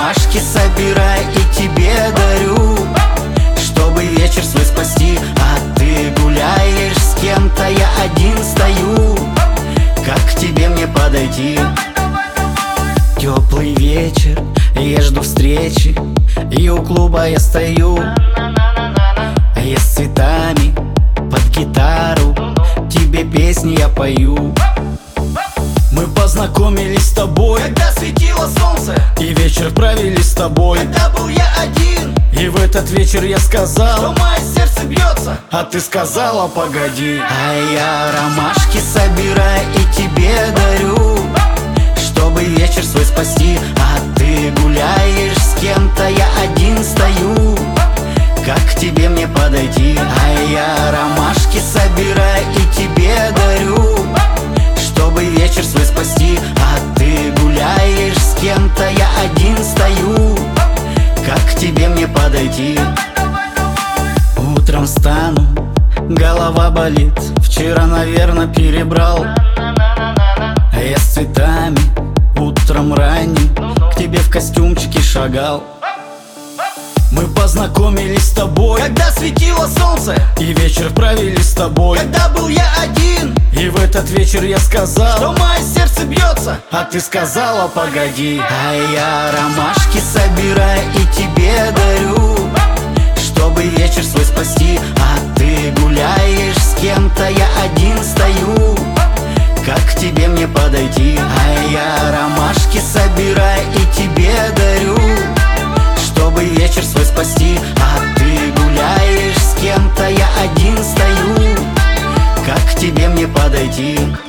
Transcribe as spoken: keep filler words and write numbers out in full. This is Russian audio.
ромашки собирай и тебе дарю, чтобы вечер свой спасти. А ты гуляешь с кем-то, я один стою. Как к тебе мне подойти? Теплый вечер, я жду встречи, и у клуба я стою. Я с цветами под гитару, тебе песни я пою. Мы познакомились с тобой, когда светило солнце, и вечер провели с тобой, когда был я один. И в этот вечер я сказал, что мое сердце бьется, а ты сказала погоди. А я ромашки собирай и тебе дарю, чтобы вечер свой спасти. А ты гуляешь с кем-то, я один стою. Как к тебе мне подойти? А я ромашки собирай и тебе дарю, чтобы вечер свой спасти. А ты гуляешь с кем-то, я один стою. Как к тебе мне подойти? Утром встану, голова болит, вчера, наверное, перебрал. Я с цветами утром ранним к тебе в костюмчике шагал. Мы познакомились с тобой, когда светило солнце, и вечер провели с тобой, когда был я один. И в этот вечер я сказал, что мое сердце бьется, а ты сказала погоди. А я ромашки собирай и тебе дарю, чтобы вечер свой спасти. А ты гуляешь с кем-то, я один стою. Как к тебе мне подойти? А я ромашки собирай и тебе дарю, чтобы вечер свой спасти. А ты гуляешь с кем-то, я один стою. Как к тебе мне подойти?